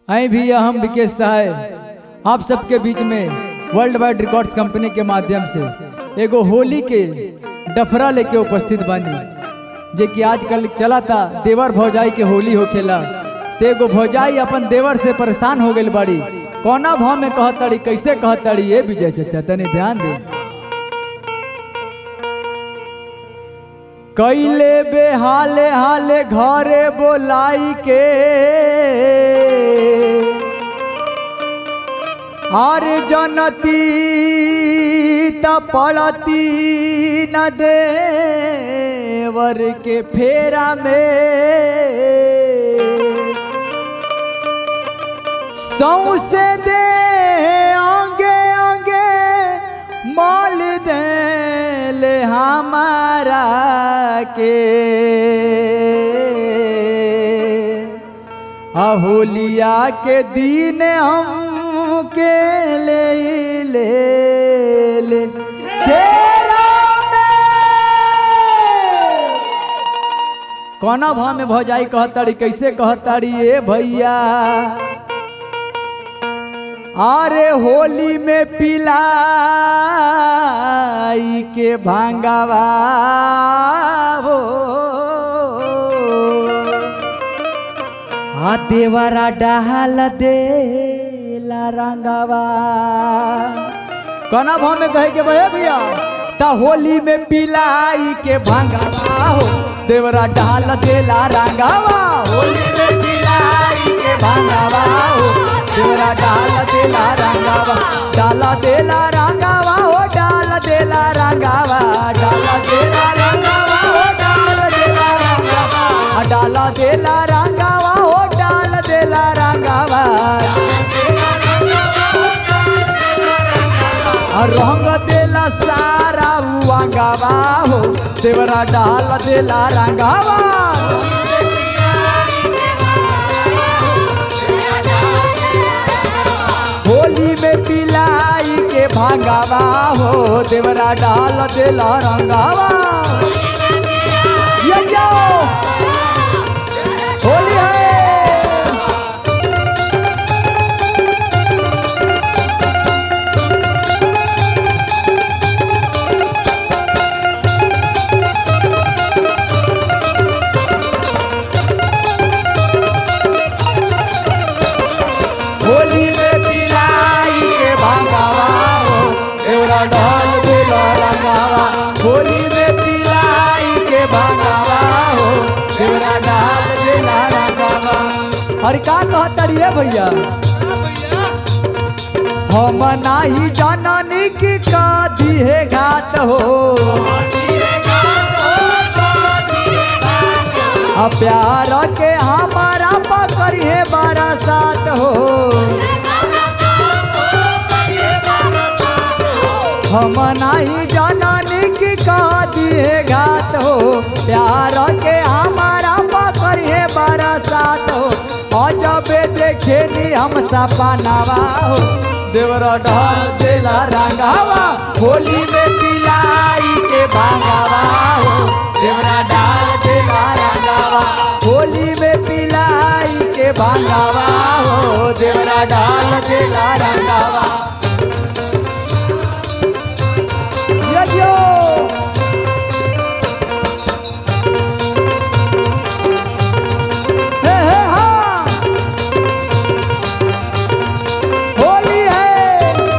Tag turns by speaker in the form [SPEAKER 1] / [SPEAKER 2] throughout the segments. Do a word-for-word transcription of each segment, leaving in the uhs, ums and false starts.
[SPEAKER 1] आई भी हम विकेश सहाय आप सबके बीच में वर्ल्ड वाइड रिकॉर्ड्स कंपनी के माध्यम से एगो होली के डफरा लेके उपस्थित बानी जे कि आजकल चला था देवर भौजाई के होली होखेला। ते एगो भौजाई अपन देवर से परेशान हो गई बाड़ी। कौना भाव में कहताड़ी, कैसे कहताड़ी, ये विजय चाचा तने ध्यान दे। कैले बेहाले हाले घरे बोलाई के आर जनती त पड़ती न देवर के फेरा में सौसे दे आगे आगे माल दे ले हमारा के होलिया के दिन हम के ले ले ले तेरा में कौना भाव में भौजाई कहताड़ी, कैसे कहताड़ी, ए भैया अरे होली में पिलाई के भांगावा हो आ देवरा डाल दे ला रंगावा। कौना भाव में कहे के भैया भैया ता होली में पिलाई के भांगावा हो देवरा डाल दे ला रंगावा। होली में पिलाई के भांगावा हो देवरा डाल दे ला रंगावा। डाला दे ला रंगावा हो डाल दे ला रंगावा। डाला दे ला रंगावा हो डाल दे ला रंगावा। डाला दे ला रंगावा हो डाल दे ला रंगावा। रंग देला सारा उंगावा हो देवरा डाल देला रंगावा। होली में पिलाई के भांगावा हो देवरा डाल देला रंगावा। ये जाओ होली है। होली में पिलाई के भांगावा हो देवरा डाल देला रंगावा। होली में पिलाई के भांगावा हो देवरा डाल देला रंगावा। अरे का कहताड़ी है भैया हम नाही जननी की का दिहे घात हो आ प्यार के हमारा पकड़िए बरसात हो। हम नहीं जननी की का दिए घात हो प्यार के हमारा पकड़िए बरसात हो। अजबे देखे नी हम सपनावा हो देवरा डाल देला रंगावा। होली में पिलाई के भांगावा हो देवरा डाल देला रंगावा। होली में पिलाई के भांगावा हो देवरा डाल देला रंगावा। ये जो हे हे हाँ होली है।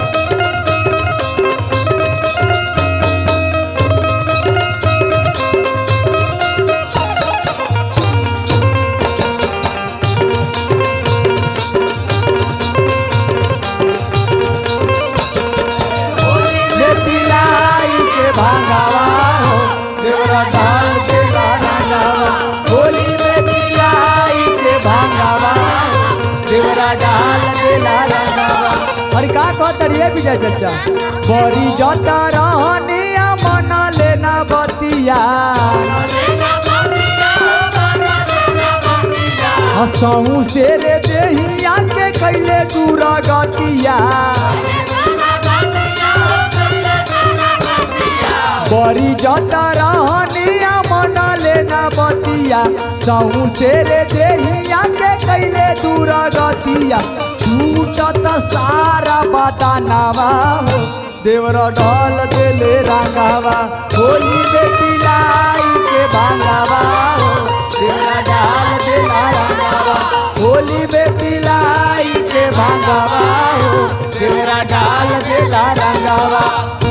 [SPEAKER 1] भांगावा हो देवरा डाल देला रंगावा। होली में पिलाई के भांगावा हो देवरा डाल देला रंगावा। अरे का कहताड़ी है विजय चाचा बड़ी जता रहनिया मना लेना बतिया हंसऊ से रे देहिया के कैले दूरा गतिया। बड़ी जता रहनिया मना लेना बतिया सऊ से रे देहिया के कैले दूर गतिया। पिया टूटत सारा बदानावा हो देवरा डाल देले रंगावा होली में पिलाई के भांगावा हो देवरा डाल देला रंगावा होली में पिलाई के भांगावा हो देवरा डाल देला रंगावा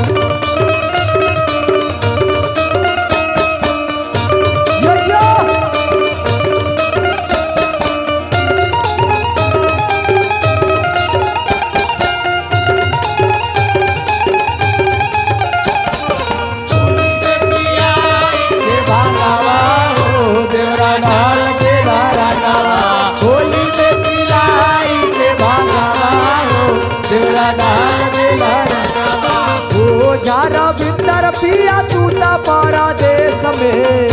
[SPEAKER 1] रविंदर पिया तू ता परदेश में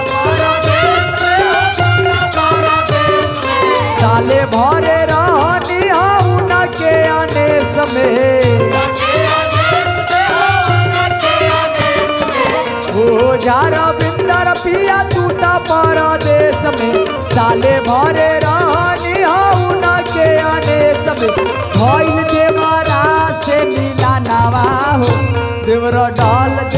[SPEAKER 1] साले भरे रहनी हूँ न के अनेस में ओ जा रविंदर पिया तू ता परदेश में साले भरे रहनी हूँ न के अनेस में भइल देवरा से मिला नवा हो देवरा डाल